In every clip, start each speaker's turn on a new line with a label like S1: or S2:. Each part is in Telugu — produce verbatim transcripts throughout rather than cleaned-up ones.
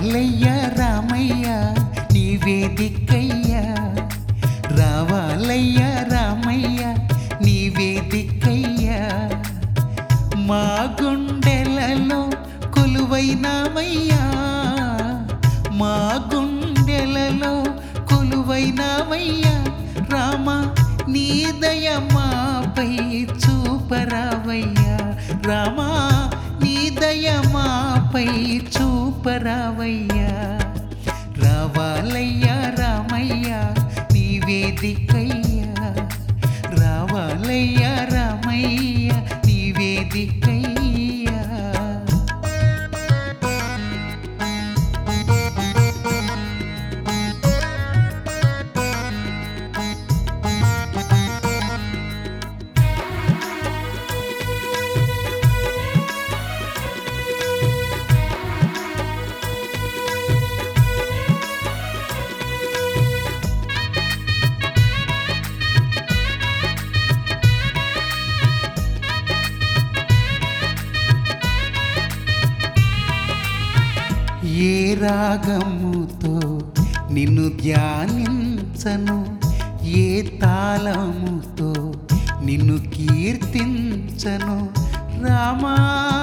S1: రావాలయ్యా రామయ్య నీవే దిక్కయ్యా, రావాలయ్యా రామయ్య నీవే దిక్కయ్యా, మా గుండెలలో కొలువైనావయ్యా, మా గుండెలలో కొలువైనావయ్యా, రామ నీ దయ మాపై చూపరావయ్యా, రామ నీ దయ మాపై చూపరావయ్యా, రావాలయ్యా రామయ్య నీవే దిక్కయ్యా, రావాలయ్యా రామయ్య నీవే దిక్కయ్యా. ఏ రాగముతో నిన్ను ధ్యానించను, ఏ తాళముతో నిన్ను కీర్తించను, రామా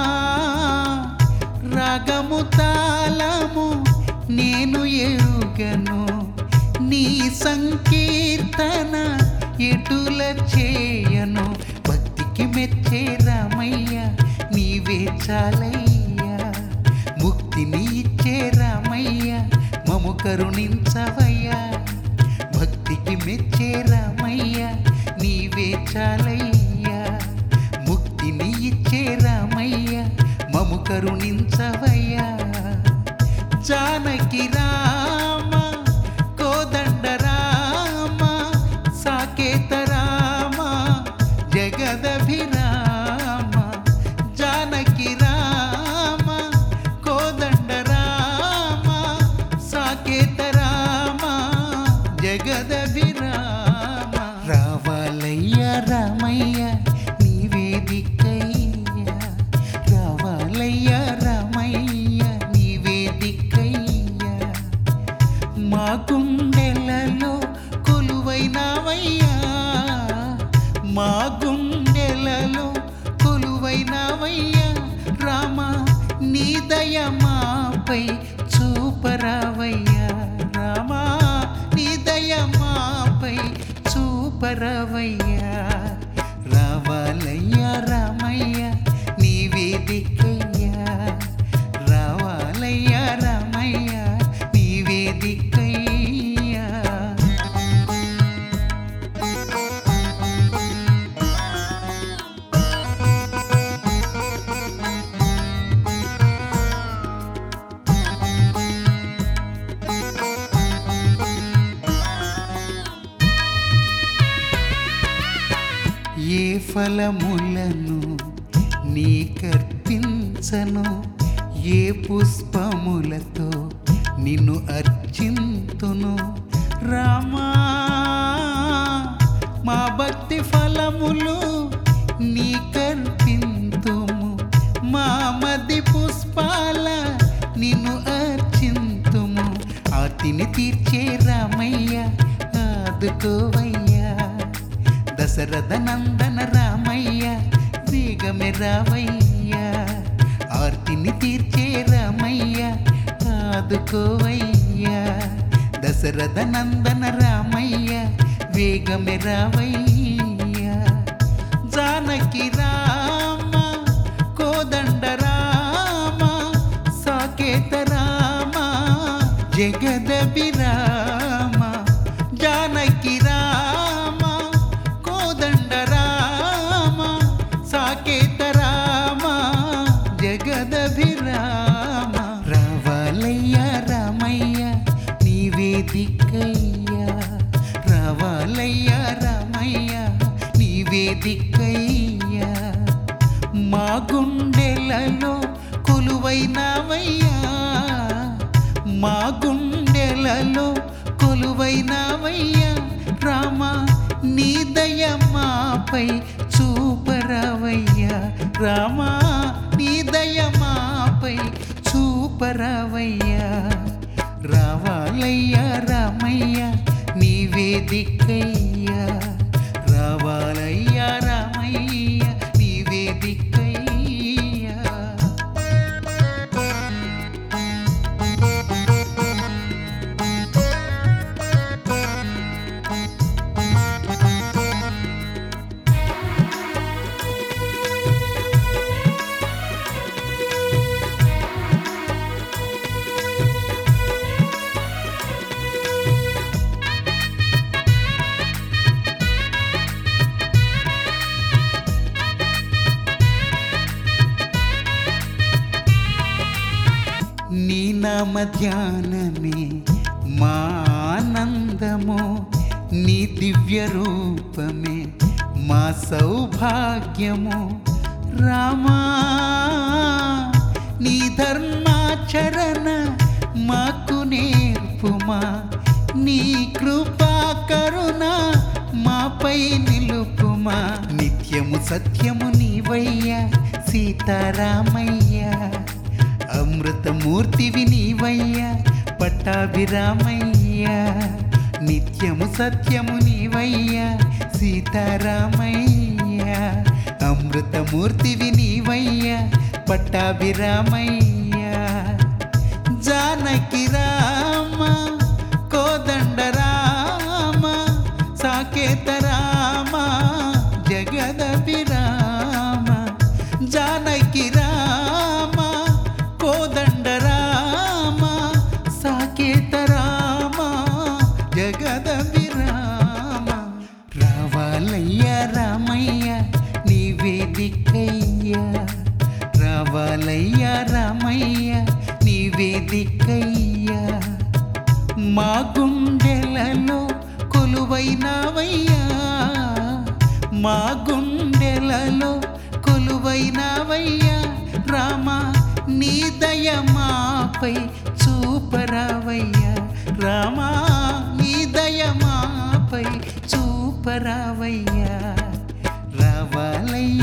S1: రాగము తాళము నేను ఎరుగను, నీ సంకీర్తన ఎటుల చేయను, భక్తికి మెచ్చే రామయ్య నీవే చాలయ్యా, ముక్తిని ఇచ్చే రామయ్య మము కరుణించవయ్యా, భక్తికి మెచ్చే రామయ్య నీవే చాలయ్యా, ముక్తిని ఇచ్చే రామయ్య మము కరుణించవయ్యా, జానకి రామ కోదండ రామ సాకేత రామ జగదభిరామ, జానకి రామ కోదండ రామ సాకేత రామ జగదభిరామ, రావాలయ్యా రామయ్య నీవే దిక్కయ్యా, రావాలయ్యా రామయ్య నీవే దిక్కయ్యా, మా గుండెలలో కొలువైనావయ్యా, మా గుండెలలో కొలువైనావయ్యా, రామ నీ దయ మాపై చూపరావయ్యా, రామ నీ దయ మాపై చూపరావయ్యా, రావాలయ్యా రామయ్య నీవే దిక్కయ్యా, రావాలయ్యా రామయ్య నీవే దిక్కయ్యా. ఏ ఫలములను నీకర్పించను, ఏ పుష్పములతో నిన్ను అర్చింతును, రామా మా భక్తి ఫలములు నీకర్పింతుము, మా మది పుష్పాల నిన్ను అర్చింతుము, ఆర్తిని తీర్చే రామయ్య ఆదుకోవయ్యా, దశరథ నందన రామయ్య వేగమే రావయ్యా, ఆర్తిని తీర్చే రామయ్య ఆదుకోవయ్యా, దశరథ నందన రామయ్య వేగమే రావయ్యా, జానకి రామ కోదండ రామ సాకేత రామ జగదభిరామ, జానకి రామ కోదండ రామ సాకేత రామ జగదభిరామ, రావాలయ్యా రామయ్య నీవే దిక్కయ్యా, రావాలయ్యా రామయ్య నీవే దిక్కయ్యా, మా గుండెలలో కొలువైనావయ్యా, మా గుండెలలో కొలువైనావయ్యా, రామ నీ దయ మాపై చూపరావయ్యా, రామ నీ దయ మాపై చూపరావయ్యా. రావాలయ్యా రామయ్య నీవే దిక్కయ్యా రావాలయ్యా రామయ్య నీవే దిక్కయ్యా. నీ నామ ధ్యానమే మా ఆనందము నీ దివ్య రూపమే మా సౌభాగ్యము రామా నీ ధర్మాచరణ మాకు నేర్పుమా నీ కృపా కరుణ మాపై నిలుపుమా నిత్యము సత్యము నీవయ్యా సీతారామయ్యా అమృతమూర్తివి నీవయ్యా పట్టాభిరామయ్యా నిత్యము సత్యము నీవయ్యా సీతారామయ్యా అమృతమూర్తివి నీవయ్యా పట్టాభిరామయ్యా. జానకి రామ కోదండ రామ సాకేత రామ జగదభిరామ జానకి రామ కోదండ రామ సాకేత రామ జగదభిరామ రావాలయ్యా రామయ్య నీవే దిక్కయ్యా రావాలయ్యా రామయ్య నీవే దిక్కయ్యా. మా గుండెలలో కొలువైనవయ్యా మా గుండెలలో కొలువైనవయ్యా రామా నీ దయ మాపై చూపరావయ్యా రామా నీ దయ మాపై చూపరావయ్యా రావాలయ్యా